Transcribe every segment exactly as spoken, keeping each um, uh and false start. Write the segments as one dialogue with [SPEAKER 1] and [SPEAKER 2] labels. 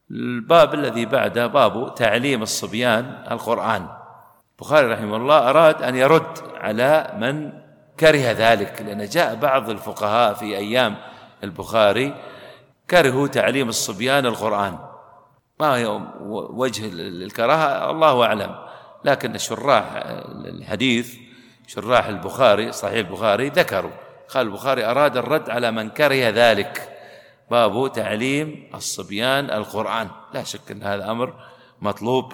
[SPEAKER 1] الباب الذي بعده باب تعليم الصبيان القرآن. البخاري رحمه الله أراد أن يرد على من كره ذلك، لأن جاء بعض الفقهاء في أيام البخاري كرهوا تعليم الصبيان القرآن. ما هي وجه الكراهة الله أعلم، لكن شراح الحديث شراح البخاري صحيح البخاري ذكروا، قال البخاري أراد الرد على من كره ذلك، باب تعليم الصبيان القرآن. لا شك أن هذا أمر مطلوب،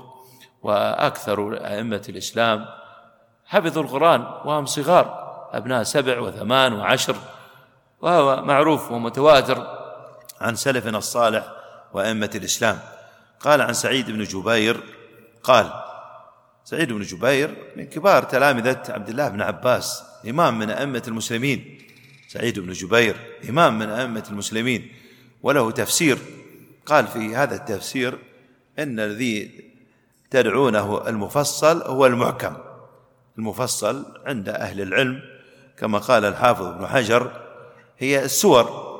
[SPEAKER 1] وأكثر أئمة الإسلام حفظوا القرآن وهم صغار، أبناء سبع وثمان وعشر، وهو معروف ومتواتر عن سلفنا الصالح وأئمة الإسلام. قال عن سعيد بن جبير قال: سعيد بن جبير من كبار تلامذة عبد الله بن عباس، إمام من أئمة المسلمين. سعيد بن جبير إمام من أئمة المسلمين وله تفسير، قال في هذا التفسير: إن الذي تدعونه المفصل هو المحكم. المفصل عند أهل العلم كما قال الحافظ ابن حجر هي السور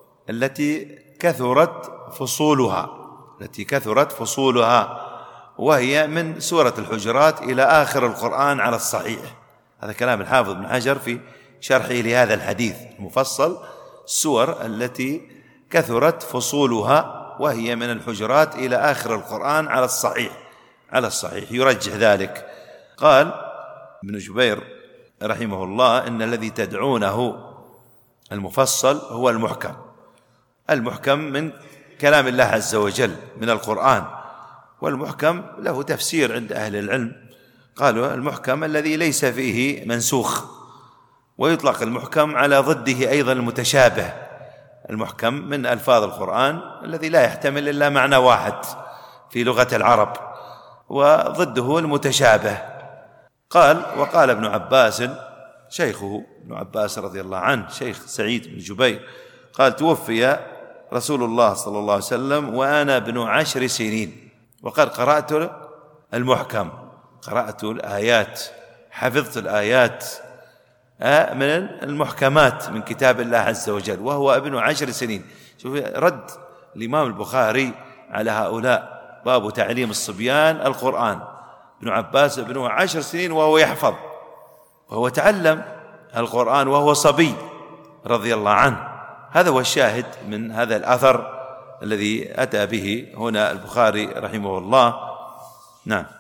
[SPEAKER 1] التي كثرت فصولها التي كثرت فصولها وهي من سورة الحجرات إلى آخر القرآن على الصحيح. هذا كلام الحافظ ابن حجر في شرحه لهذا الحديث. المفصل السور التي كثرت فصولها وهي من الحجرات إلى آخر القرآن على الصحيح على الصحيح يرجح ذلك. قال ابن جبير رحمه الله: إن الذي تدعونه المفصل هو المحكم. المحكم من كلام الله عز وجل من القرآن، والمحكم له تفسير عند أهل العلم، قالوا المحكم الذي ليس فيه منسوخ، ويطلق المحكم على ضده أيضا المتشابه. المحكم من ألفاظ القرآن الذي لا يحتمل إلا معنى واحد في لغة العرب، وضده المتشابه. قال: وقال ابن عباس شيخه ابن عباس رضي الله عنه شيخ سعيد بن جبير، قال: توفي رسول الله صلى الله عليه وسلم وأنا ابن عشر سنين، وقد قرأت المحكم، قرأت الآيات، حفظت الآيات من المحكمات من كتاب الله عز وجل وهو ابن عشر سنين. شوف رد الإمام البخاري على هؤلاء، باب تعليم الصبيان القرآن. ابن عباس ابن عشر سنين وهو يحفظ، وهو تعلم القرآن وهو صبي رضي الله عنه. هذا هو الشاهد من هذا الأثر الذي أتى به هنا البخاري رحمه الله. نعم.